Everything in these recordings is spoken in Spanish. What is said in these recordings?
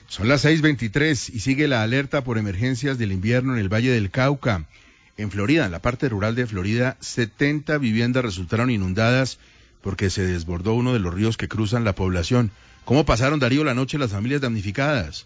Son las 6:23 y sigue la alerta por emergencias del invierno en el Valle del Cauca. En Florida, en la parte rural de Florida, 70 viviendas resultaron inundadas porque se desbordó uno de los ríos que cruzan la población. ¿Cómo pasaron, Darío, la noche las familias damnificadas?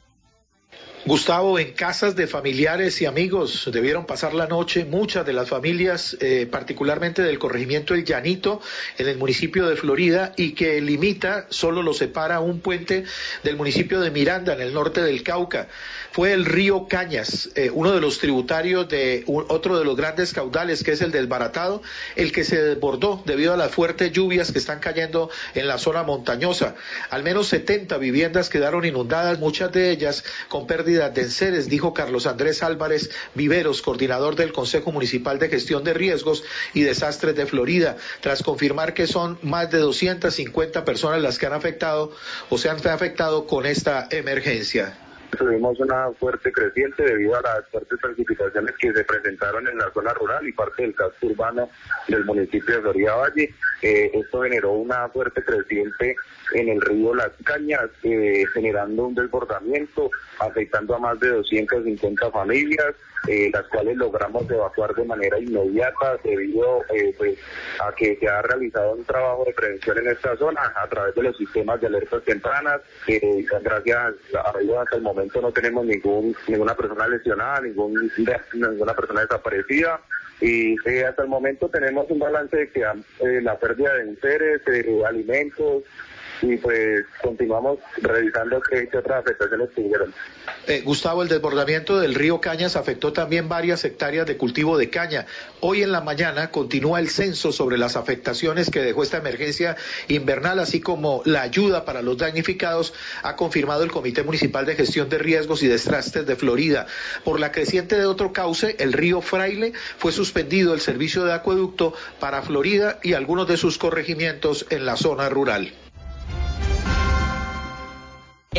Gustavo, en casas de familiares y amigos debieron pasar la noche muchas de las familias, particularmente del corregimiento El Llanito, en el municipio de Florida, y que limita, solo lo separa un puente del municipio de Miranda, en el norte del Cauca. Fue el río Cañas, uno de los tributarios de otro de los grandes caudales, que es el Desbaratado, el que se desbordó debido a las fuertes lluvias que están cayendo en la zona montañosa. Al menos 70 viviendas quedaron inundadas, muchas de ellas con pérdidas de enseres, dijo Carlos Andrés Álvarez Viveros, coordinador del Consejo Municipal de Gestión de Riesgos y Desastres de Florida, tras confirmar que son más de 250 personas las que han afectado o se han afectado con esta emergencia. Tuvimos una fuerte creciente debido a las fuertes precipitaciones que se presentaron en la zona rural y parte del casco urbano del municipio de Florida Valle. Esto generó una fuerte creciente en el río Las Cañas, generando un desbordamiento, afectando a más de 250 familias, las cuales logramos evacuar de manera inmediata debido a que se ha realizado un trabajo de prevención en esta zona a través de los sistemas de alertas tempranas. Gracias a Dios hasta el momento no tenemos ninguna persona lesionada, ninguna persona desaparecida. Y hasta el momento tenemos un balance de que la pérdida de enseres, alimentos, y pues continuamos revisando qué otras afectaciones tuvieron. Gustavo, el desbordamiento del río Cañas afectó también varias hectáreas de cultivo de caña. Hoy en la mañana continúa el censo sobre las afectaciones que dejó esta emergencia invernal, así como la ayuda para los damnificados, ha confirmado el Comité Municipal de Gestión de Riesgos y Desastres de Florida. Por la creciente de otro cauce, el río Fraile, fue suspendido el servicio de acueducto para Florida y algunos de sus corregimientos en la zona rural.